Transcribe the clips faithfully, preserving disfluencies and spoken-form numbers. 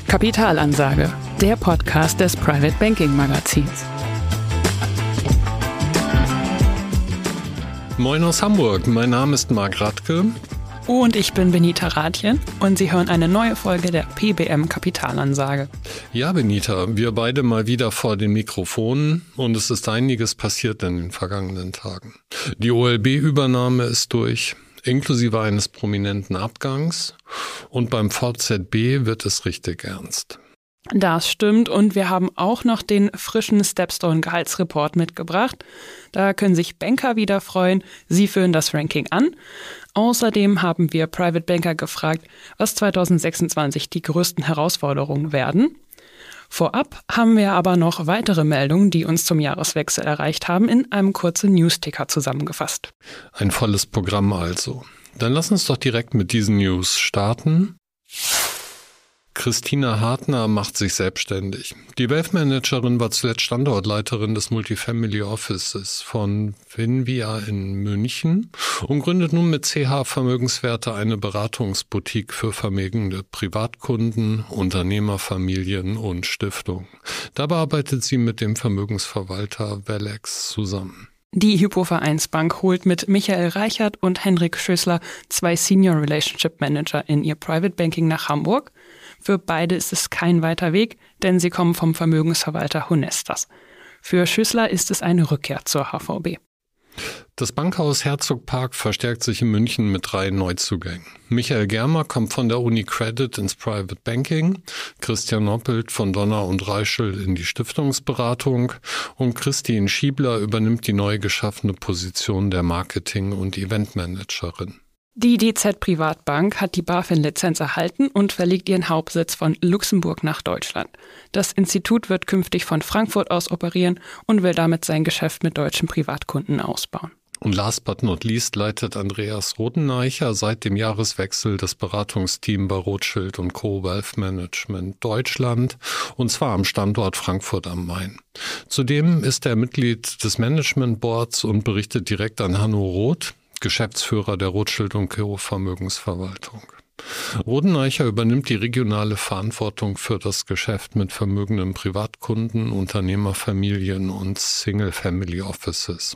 Kapitalansage, der Podcast des Private Banking Magazins. Moin aus Hamburg, mein Name ist Marc Radke. Und ich bin Benita Rathjen und Sie hören eine neue Folge der P B M Kapitalansage. Ja, Benita, wir beide mal wieder vor den Mikrofonen und es ist einiges passiert in den vergangenen Tagen. Die O L B-Übernahme ist durch, inklusive eines prominenten Abgangs, und beim V Z B wird es richtig ernst. Das stimmt, und wir haben auch noch den frischen Stepstone-Gehaltsreport mitgebracht. Da können sich Banker wieder freuen, sie führen das Ranking an. Außerdem haben wir Private Banker gefragt, was zwanzig sechsundzwanzig die größten Herausforderungen werden. Vorab haben wir aber noch weitere Meldungen, die uns zum Jahreswechsel erreicht haben, in einem kurzen Newsticker zusammengefasst. Ein volles Programm also. Dann lass uns doch direkt mit diesen News starten. Christina Hartner macht sich selbstständig. Die Wealth Managerin war zuletzt Standortleiterin des Multifamily Offices von Finvia in München und gründet nun mit C H Vermögenswerte eine Beratungsboutique für vermögende Privatkunden, Unternehmerfamilien und Stiftungen. Dabei arbeitet sie mit dem Vermögensverwalter Velex zusammen. Die Hypo-Vereinsbank holt mit Michael Reichert und Henrik Schößler zwei Senior Relationship Manager in ihr Private Banking nach Hamburg. Für beide ist es kein weiter Weg, denn sie kommen vom Vermögensverwalter Honestas. Für Schößler ist es eine Rückkehr zur H V B. Das Bankhaus Herzogpark verstärkt sich in München mit drei Neuzugängen. Michael Germer kommt von der UniCredit ins Private Banking, Christian Noppelt von Donner und Reischel in die Stiftungsberatung und Christine Schiebler übernimmt die neu geschaffene Position der Marketing- und Eventmanagerin. Die D Z Privatbank hat die BaFin-Lizenz erhalten und verlegt ihren Hauptsitz von Luxemburg nach Deutschland. Das Institut wird künftig von Frankfurt aus operieren und will damit sein Geschäft mit deutschen Privatkunden ausbauen. Und last but not least leitet Andreas Rodeneicher seit dem Jahreswechsel das Beratungsteam bei Rothschild und Co. Wealth Management Deutschland, und zwar am Standort Frankfurt am Main. Zudem ist er Mitglied des Management Boards und berichtet direkt an Hanno Roth, Geschäftsführer der Rothschild und Co. Vermögensverwaltung. Rodeneicher übernimmt die regionale Verantwortung für das Geschäft mit vermögenden Privatkunden, Unternehmerfamilien und Single-Family Offices.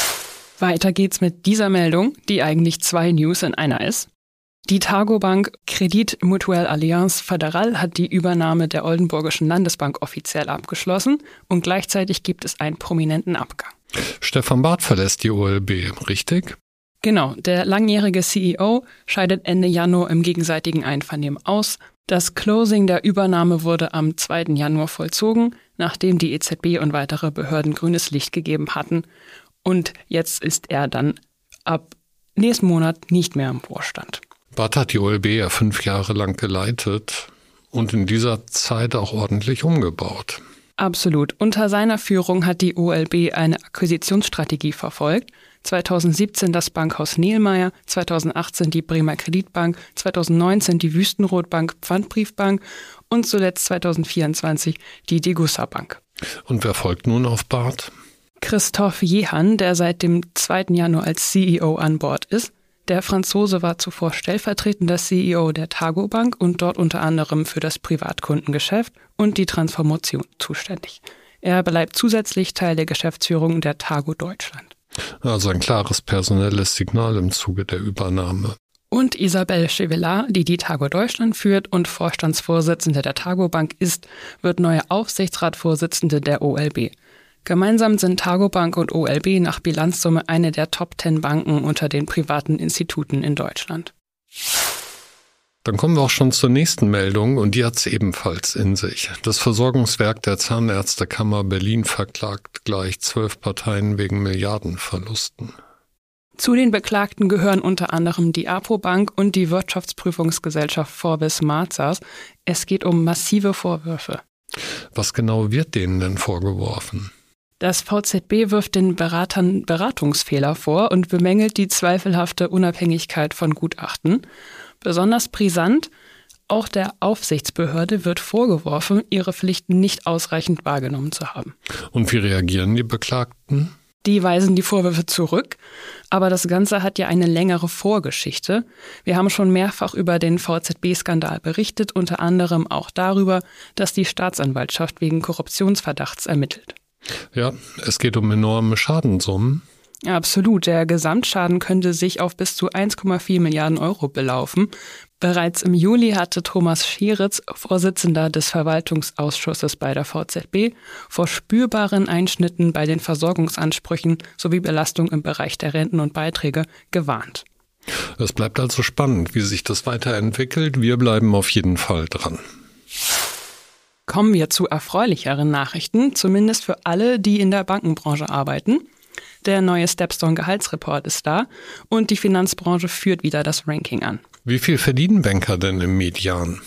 Weiter geht's mit dieser Meldung, die eigentlich zwei News in einer ist. Die Targobank Crédit Mutuelle Allianz Fédérale hat die Übernahme der Oldenburgischen Landesbank offiziell abgeschlossen und gleichzeitig gibt es einen prominenten Abgang. Stefan Barth verlässt die O L B, richtig? Genau, der langjährige C E O scheidet Ende Januar im gegenseitigen Einvernehmen aus. Das Closing der Übernahme wurde am zweiten Januar vollzogen, nachdem die E Z B und weitere Behörden grünes Licht gegeben hatten. Und jetzt ist er dann ab nächsten Monat nicht mehr im Vorstand. Barth hat die O L B ja fünf Jahre lang geleitet und in dieser Zeit auch ordentlich umgebaut. Absolut. Unter seiner Führung hat die O L B eine Akquisitionsstrategie verfolgt. zweitausendsiebzehn das Bankhaus Nehlmeier, zweitausendachtzehn die Bremer Kreditbank, zweitausendneunzehn die Wüstenrot-Bank Pfandbriefbank und zuletzt zweitausendvierundzwanzig die Degussa Bank. Und wer folgt nun auf Barth? Christophe Jehan, der seit dem zweiten Januar als C E O an Bord ist. Der Franzose war zuvor stellvertretender C E O der Targobank und dort unter anderem für das Privatkundengeschäft und die Transformation zuständig. Er bleibt zusätzlich Teil der Geschäftsführung der Targo Deutschland. Also ein klares personelles Signal im Zuge der Übernahme. Und Isabelle Chevillard, die die Targo Deutschland führt und Vorstandsvorsitzende der Targobank ist, wird neue Aufsichtsratsvorsitzende der O L B. Gemeinsam sind Targobank und O L B nach Bilanzsumme eine der Top zehn Banken unter den privaten Instituten in Deutschland. Dann kommen wir auch schon zur nächsten Meldung und die hat es ebenfalls in sich. Das Versorgungswerk der Zahnärztekammer Berlin verklagt gleich zwölf Parteien wegen Milliardenverlusten. Zu den Beklagten gehören unter anderem die Apobank und die Wirtschaftsprüfungsgesellschaft Forbes Mazars. Es geht um massive Vorwürfe. Was genau wird denen denn vorgeworfen? Das V Z B wirft den Beratern Beratungsfehler vor und bemängelt die zweifelhafte Unabhängigkeit von Gutachten. Besonders brisant, auch der Aufsichtsbehörde wird vorgeworfen, ihre Pflichten nicht ausreichend wahrgenommen zu haben. Und wie reagieren die Beklagten? Die weisen die Vorwürfe zurück, aber das Ganze hat ja eine längere Vorgeschichte. Wir haben schon mehrfach über den V Z B-Skandal berichtet, unter anderem auch darüber, dass die Staatsanwaltschaft wegen Korruptionsverdachts ermittelt. Ja, es geht um enorme Schadensummen. Absolut, der Gesamtschaden könnte sich auf bis zu eins Komma vier Milliarden Euro belaufen. Bereits im Juli hatte Thomas Scheritz, Vorsitzender des Verwaltungsausschusses bei der V Z B, vor spürbaren Einschnitten bei den Versorgungsansprüchen sowie Belastung im Bereich der Renten und Beiträge gewarnt. Es bleibt also spannend, wie sich das weiterentwickelt. Wir bleiben auf jeden Fall dran. Kommen wir zu erfreulicheren Nachrichten, zumindest für alle, die in der Bankenbranche arbeiten. Der neue Stepstone-Gehaltsreport ist da und die Finanzbranche führt wieder das Ranking an. Wie viel verdienen Banker denn im Median?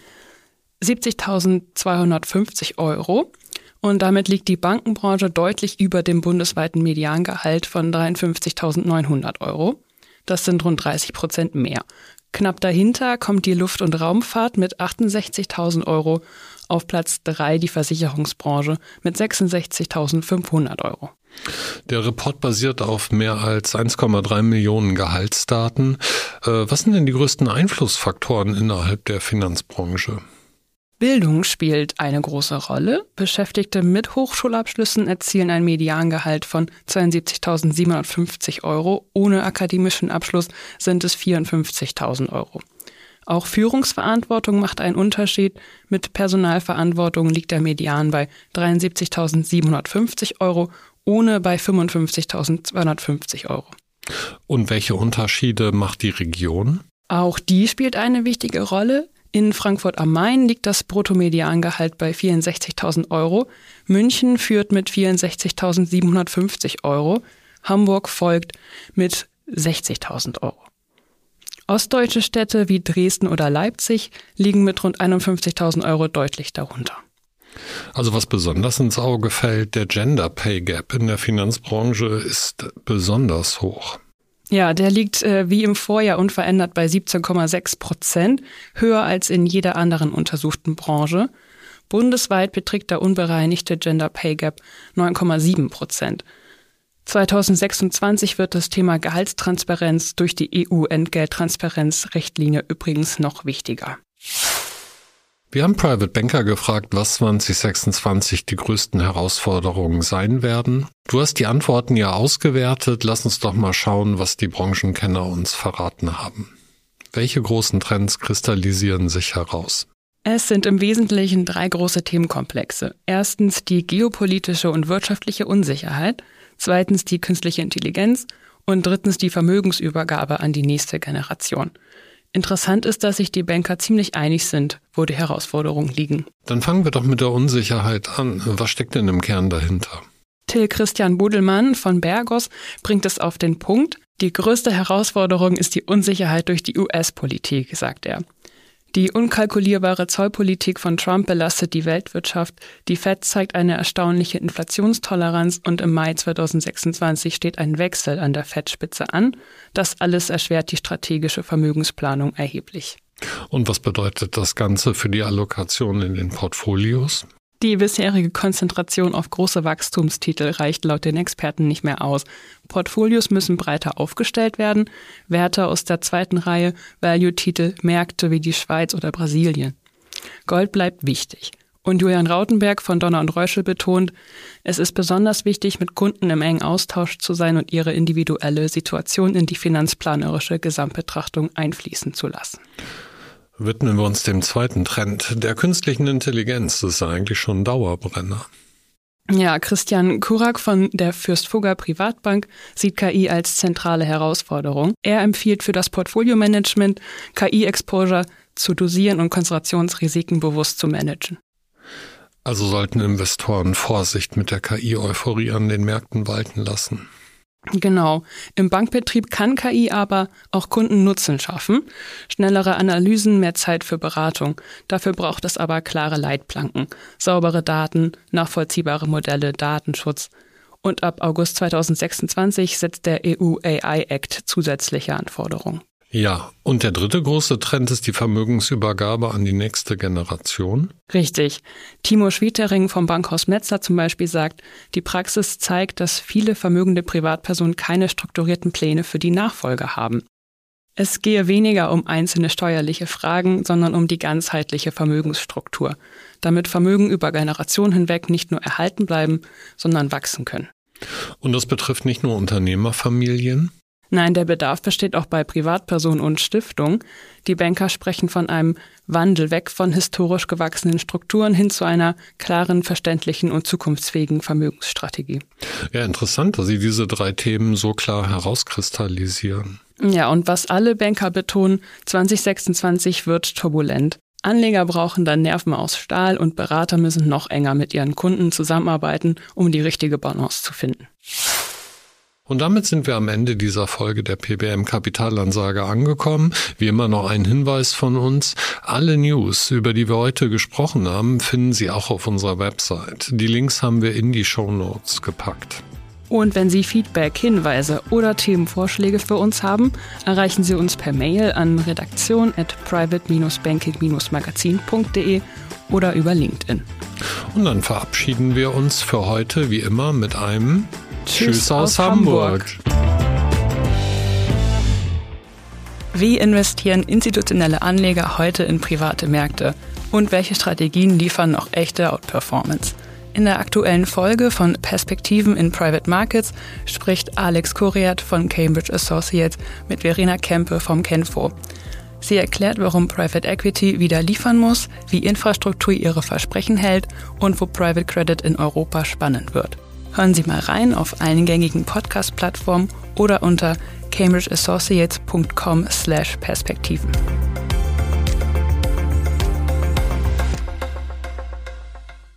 siebzigtausendzweihundertfünfzig Euro. Und damit liegt die Bankenbranche deutlich über dem bundesweiten Mediangehalt von dreiundfünfzigtausendneunhundert Euro. Das sind rund dreißig Prozent mehr. Knapp dahinter kommt die Luft- und Raumfahrt mit achtundsechzigtausend Euro. Auf Platz drei die Versicherungsbranche mit sechsundsechzigtausendfünfhundert Euro. Der Report basiert auf mehr als eins Komma drei Millionen Gehaltsdaten. Was sind denn die größten Einflussfaktoren innerhalb der Finanzbranche? Bildung spielt eine große Rolle. Beschäftigte mit Hochschulabschlüssen erzielen ein Mediangehalt von zweiundsiebzigtausendsiebenhundertfünfzig Euro. Ohne akademischen Abschluss sind es vierundfünfzigtausend Euro. Auch Führungsverantwortung macht einen Unterschied. Mit Personalverantwortung liegt der Median bei dreiundsiebzigtausendsiebenhundertfünfzig Euro, ohne bei fünfundfünfzigtausendzweihundertfünfzig Euro. Und welche Unterschiede macht die Region? Auch die spielt eine wichtige Rolle. In Frankfurt am Main liegt das Bruttomediangehalt bei vierundsechzigtausend Euro. München führt mit vierundsechzigtausendsiebenhundertfünfzig Euro. Hamburg folgt mit sechzigtausend Euro. Ostdeutsche Städte wie Dresden oder Leipzig liegen mit rund einundfünfzigtausend Euro deutlich darunter. Also was besonders ins Auge fällt, der Gender Pay Gap in der Finanzbranche ist besonders hoch. Ja, der liegt äh, wie im Vorjahr unverändert bei siebzehn Komma sechs Prozent, höher als in jeder anderen untersuchten Branche. Bundesweit beträgt der unbereinigte Gender Pay Gap neun Komma sieben Prozent. zweitausendsechsundzwanzig wird das Thema Gehaltstransparenz durch die E U-Entgelttransparenzrichtlinie übrigens noch wichtiger. Wir haben Private Banker gefragt, was zwanzig sechsundzwanzig die größten Herausforderungen sein werden. Du hast die Antworten ja ausgewertet. Lass uns doch mal schauen, was die Branchenkenner uns verraten haben. Welche großen Trends kristallisieren sich heraus? Es sind im Wesentlichen drei große Themenkomplexe. Erstens die geopolitische und wirtschaftliche Unsicherheit, zweitens die künstliche Intelligenz und drittens die Vermögensübergabe an die nächste Generation. Interessant ist, dass sich die Banker ziemlich einig sind, wo die Herausforderungen liegen. Dann fangen wir doch mit der Unsicherheit an. Was steckt denn im Kern dahinter? Till Christian Budelmann von Bergos bringt es auf den Punkt. Die größte Herausforderung ist die Unsicherheit durch die U S-Politik, sagt er. Die unkalkulierbare Zollpolitik von Trump belastet die Weltwirtschaft. Die Fed zeigt eine erstaunliche Inflationstoleranz und im Mai zweitausendsechsundzwanzig steht ein Wechsel an der Fed-Spitze an. Das alles erschwert die strategische Vermögensplanung erheblich. Und was bedeutet das Ganze für die Allokation in den Portfolios? Die bisherige Konzentration auf große Wachstumstitel reicht laut den Experten nicht mehr aus. Portfolios müssen breiter aufgestellt werden. Werte aus der zweiten Reihe, Value-Titel, Märkte wie die Schweiz oder Brasilien. Gold bleibt wichtig. Und Julian Rautenberg von Donner und Reuschel betont, es ist besonders wichtig, mit Kunden im engen Austausch zu sein und ihre individuelle Situation in die finanzplanerische Gesamtbetrachtung einfließen zu lassen. Widmen wir uns dem zweiten Trend, der künstlichen Intelligenz. Das ist eigentlich schon ein Dauerbrenner. Ja, Christian Kurak von der Fürst Fugger Privatbank sieht K I als zentrale Herausforderung. Er empfiehlt für das Portfolio-Management, K I-Exposure zu dosieren und Konzentrationsrisiken bewusst zu managen. Also sollten Investoren Vorsicht mit der K I-Euphorie an den Märkten walten lassen. Genau. Im Bankbetrieb kann K I aber auch Kunden Nutzen schaffen. Schnellere Analysen, mehr Zeit für Beratung. Dafür braucht es aber klare Leitplanken, saubere Daten, nachvollziehbare Modelle, Datenschutz. Und ab August zweitausendsechsundzwanzig setzt der E U A I Act zusätzliche Anforderungen. Ja, und der dritte große Trend ist die Vermögensübergabe an die nächste Generation. Richtig. Timo Schwietering vom Bankhaus Metzler zum Beispiel sagt, die Praxis zeigt, dass viele vermögende Privatpersonen keine strukturierten Pläne für die Nachfolge haben. Es gehe weniger um einzelne steuerliche Fragen, sondern um die ganzheitliche Vermögensstruktur, damit Vermögen über Generationen hinweg nicht nur erhalten bleiben, sondern wachsen können. Und das betrifft nicht nur Unternehmerfamilien? Nein, der Bedarf besteht auch bei Privatpersonen und Stiftungen. Die Banker sprechen von einem Wandel weg von historisch gewachsenen Strukturen hin zu einer klaren, verständlichen und zukunftsfähigen Vermögensstrategie. Ja, interessant, dass Sie diese drei Themen so klar herauskristallisieren. Ja, und was alle Banker betonen, zwanzig sechsundzwanzig wird turbulent. Anleger brauchen dann Nerven aus Stahl und Berater müssen noch enger mit ihren Kunden zusammenarbeiten, um die richtige Balance zu finden. Und damit sind wir am Ende dieser Folge der P B M Kapitalansage angekommen. Wie immer noch ein Hinweis von uns. Alle News, über die wir heute gesprochen haben, finden Sie auch auf unserer Website. Die Links haben wir in die Shownotes gepackt. Und wenn Sie Feedback, Hinweise oder Themenvorschläge für uns haben, erreichen Sie uns per Mail an redaktion at private dash banking dash magazin punkt de oder über LinkedIn. Und dann verabschieden wir uns für heute wie immer mit einem Tschüss, Tschüss aus, aus Hamburg. Hamburg. Wie investieren institutionelle Anleger heute in private Märkte? Und welche Strategien liefern noch echte Outperformance? In der aktuellen Folge von Perspektiven in Private Markets spricht Alex Kuriat von Cambridge Associates mit Verena Kempe vom Kenfo. Sie erklärt, warum Private Equity wieder liefern muss, wie Infrastruktur ihre Versprechen hält und wo Private Credit in Europa spannend wird. Hören Sie mal rein auf allen gängigen Podcast-Plattformen oder unter cambridge associates punkt com slash perspektiven.